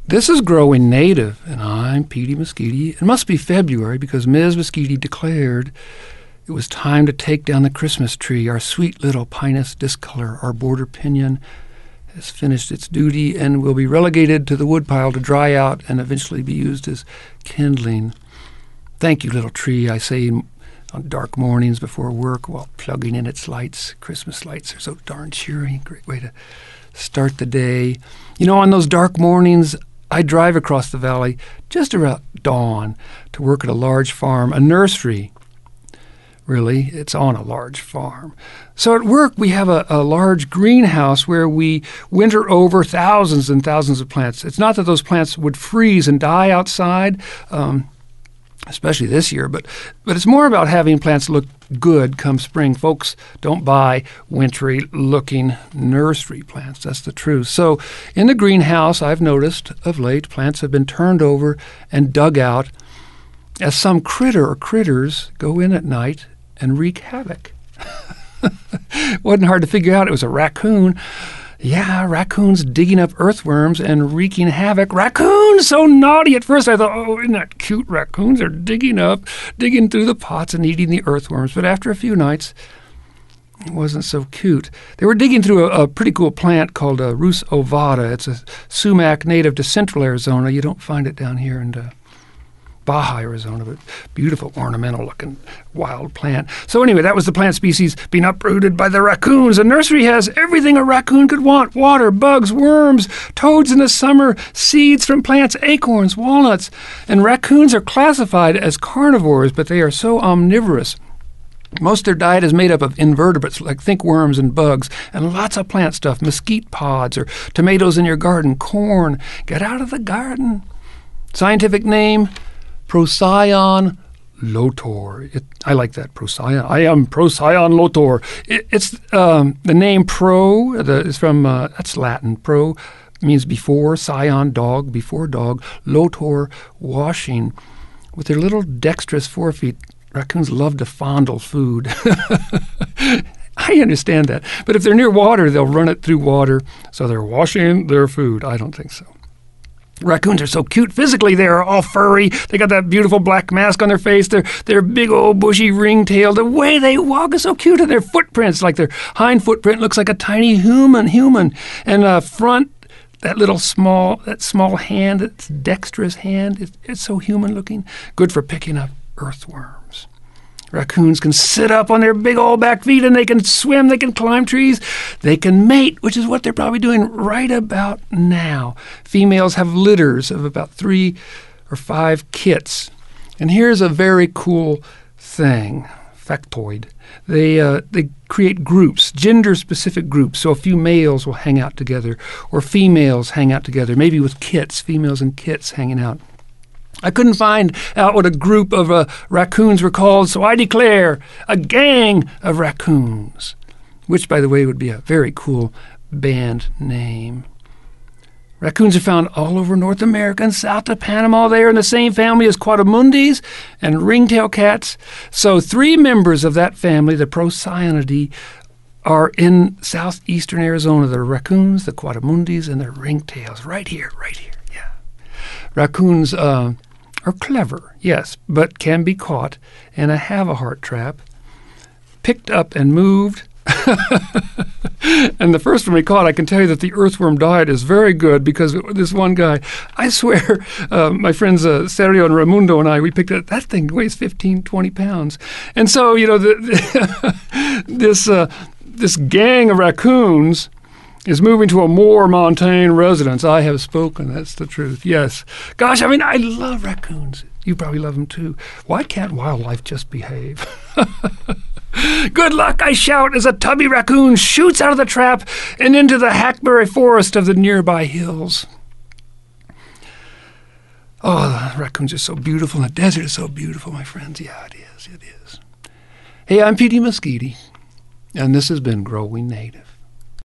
This is Growing Native, and I'm Petey Mesquite. It must be February because Ms. Mesquite declared it was time to take down the Christmas tree. Our sweet little Pinus discolor, our border pinion, has finished its duty and will be relegated to the woodpile to dry out and eventually be used as kindling. Thank you, little tree, I say on dark mornings before work while plugging in its lights. Christmas lights are so darn cheery. Great way to start the day. You know, on those dark mornings, I drive across the valley just around dawn to work at a large farm, a nursery. Really, it's on a large farm. So at work, we have a large greenhouse where we winter over thousands and thousands of plants. It's not that those plants would freeze and die outside, especially this year, but it's more about having plants look good come spring. Folks don't buy wintry-looking nursery plants. That's the truth. So in the greenhouse, I've noticed of late, plants have been turned over and dug out as some critter or critters go in at night and wreak havoc. It wasn't hard to figure out. It was a raccoon. Yeah, raccoons digging up earthworms and wreaking havoc. Raccoons, so naughty. At first I thought, oh, isn't that cute? Raccoons are digging through the pots and eating the earthworms. But after a few nights, it wasn't so cute. They were digging through a pretty cool plant called Rhus ovata. It's a sumac native to central Arizona. You don't find it down here in Baja, Arizona, but beautiful ornamental-looking wild plant. So anyway, that was the plant species being uprooted by the raccoons. A nursery has everything a raccoon could want: water, bugs, worms, toads in the summer, seeds from plants, acorns, walnuts. And raccoons are classified as carnivores, but they are so omnivorous. Most of their diet is made up of invertebrates, like think worms and bugs, and lots of plant stuff, mesquite pods or tomatoes in your garden, corn. Get out of the garden. Scientific name, Procyon lotor. I like that, Procyon. I am Procyon lotor. It's the name pro is from, that's Latin. Pro means before, scion, dog, before dog, lotor, washing. With their little dexterous forefeet, raccoons love to fondle food. I understand that. But if they're near water, they'll run it through water, so they're washing their food. I don't think so. Raccoons are so cute. Physically, they are all furry. They got that beautiful black mask on their face. They're big old bushy ringtail. The way they walk is so cute. And their footprints, like their hind footprint, looks like a tiny human. And front, that small hand, that dexterous hand, it's so human looking. Good for picking up earthworms. Raccoons can sit up on their big old back feet, and they can swim, they can climb trees, they can mate, which is what they're probably doing right about now. Females have litters of about 3 or 5 kits. And here's a very cool thing, factoid. They create groups, gender-specific groups, so a few males will hang out together, or females hang out together, maybe with kits, females and kits hanging out. I couldn't find out what a group of raccoons were called, so I declare a gang of raccoons, which, by the way, would be a very cool band name. Raccoons are found all over North America and south of Panama. They are in the same family as quadrumundis and ringtail cats. So 3 members of that family, the Procyonidae, are in southeastern Arizona. The raccoons, the quadrumundis, and the ringtails. Right here. Yeah. Raccoons are clever, yes, but can be caught in a have-a-heart trap, picked up and moved. And the first one we caught, I can tell you that the earthworm diet is very good because this one guy, I swear, my friends Sergio and Raimundo and I, we picked it. That thing weighs 15, 20 pounds. And so, you know, this gang of raccoons is moving to a more montane residence. I have spoken. That's the truth. Yes. Gosh, I mean, I love raccoons. You probably love them too. Why can't wildlife just behave? Good luck, I shout, as a tubby raccoon shoots out of the trap and into the hackberry forest of the nearby hills. Oh, the raccoons are so beautiful. The desert is so beautiful, my friends. Yeah, it is. It is. Hey, I'm Petey Mesquite, and this has been Growing Native.